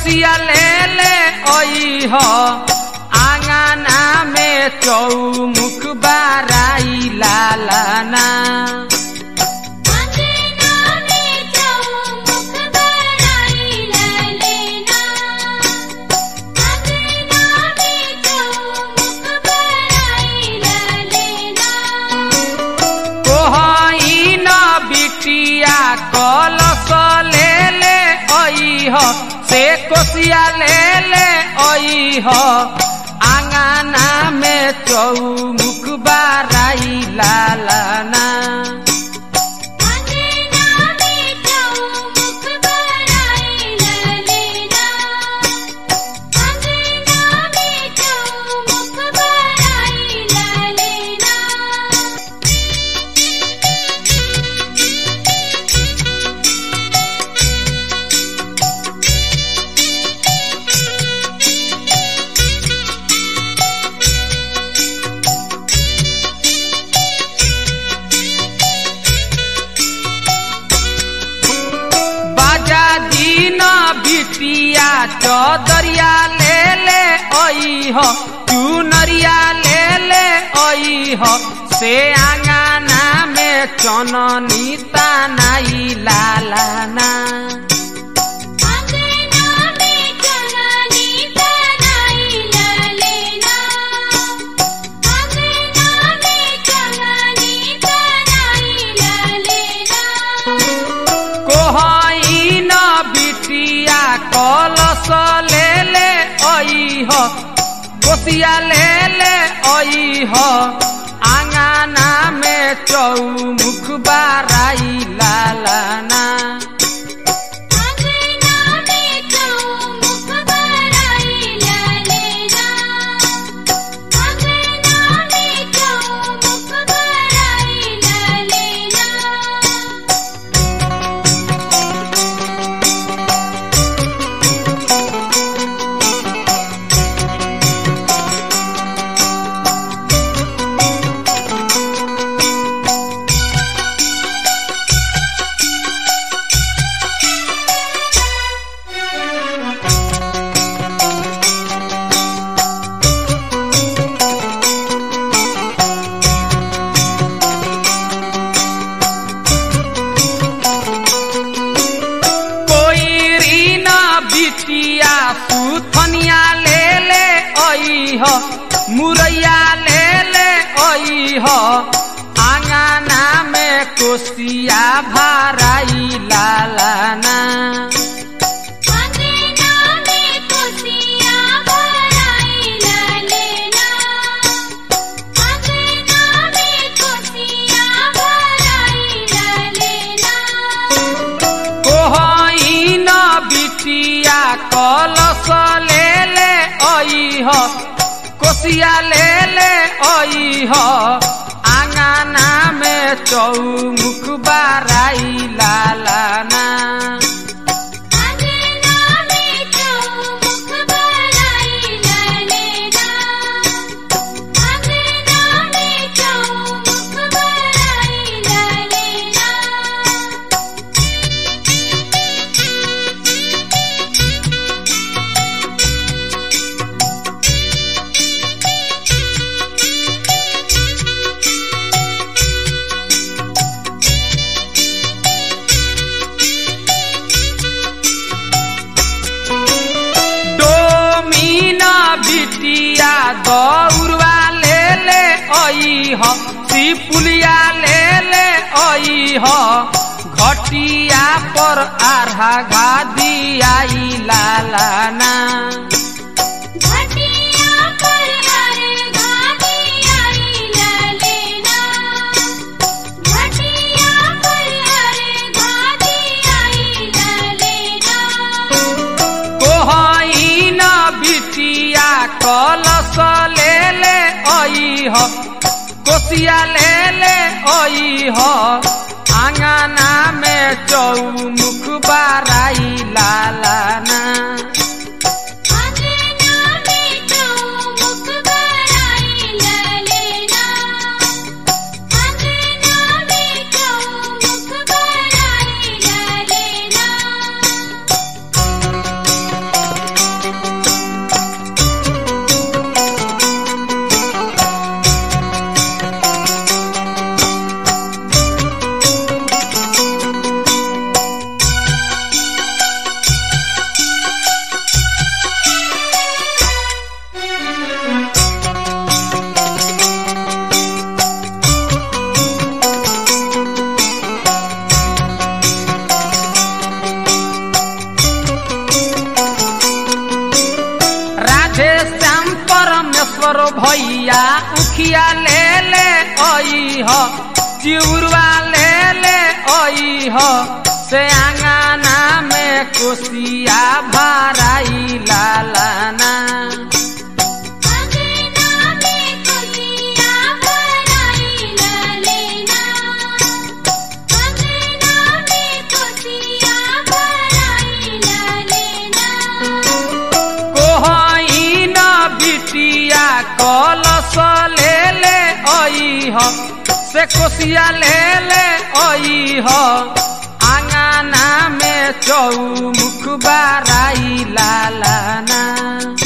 कोसिया ले ले ओई हो आंगना में चौमुख बाराई लालना कलश ले ले ओई हो से कोसिया ले ले ओई हो आंगना में चौमुख बाराई लालना बिटिया चौदरिया ले ले ओई हो चुनरिया ले ले ओई हो से आंगना में चननी तानाई लालना कलश ले ले ओई हो कोसिया ले ले ओई हो आंगना में चौमुख बाराई लालना सुथनिया ले ले ओई हो मुरैया ले ले ओई हो आंगना में कोसिया भराई लालना कलश ले ले ओई हो कोसिया ले ले ओई हो आंगना में चौमुख बाराई लालना बिटिया दौड़वा ले ले ओई हो सिपुलिया ले ले ओई हो घटिया पर आधा घादी आई लालना कलश ले ले ओई हो कोसिया ले ले ओई हो आंगना में चौमुख बाराई लालना हमरो भैया उखिया ले ले आई हो चिउरवा ले ले आई हो से आंगना में कोसिया भराई लालना कलश ले ले आई हो से कोसिया ले ले आई हो आंगना में चौमुख बाराई लालना।